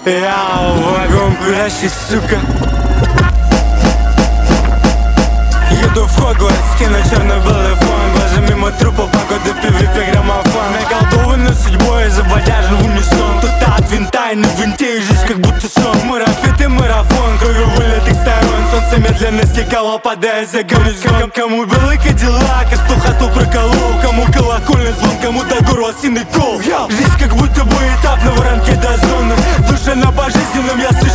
Я вагон курящий, сука. Еду в Хогвартс, кину черно-белый фон. Глаза мимо трупа, погода пиврипе граммофон. Околдованный судьбой, забодяжен в унисон. Тут от винта и на винте, и жизнь как будто сон. Марафет и марафон, кровью вылетых сторон. Солнце медленно стекало, падая за горизонт. Кому белый кадиллак, а кто хату проколол. Кому колокольный звон, кому до горла синий кол. Жизнь как будто бы этап на воронке до зоны. Душа на пожизненном, я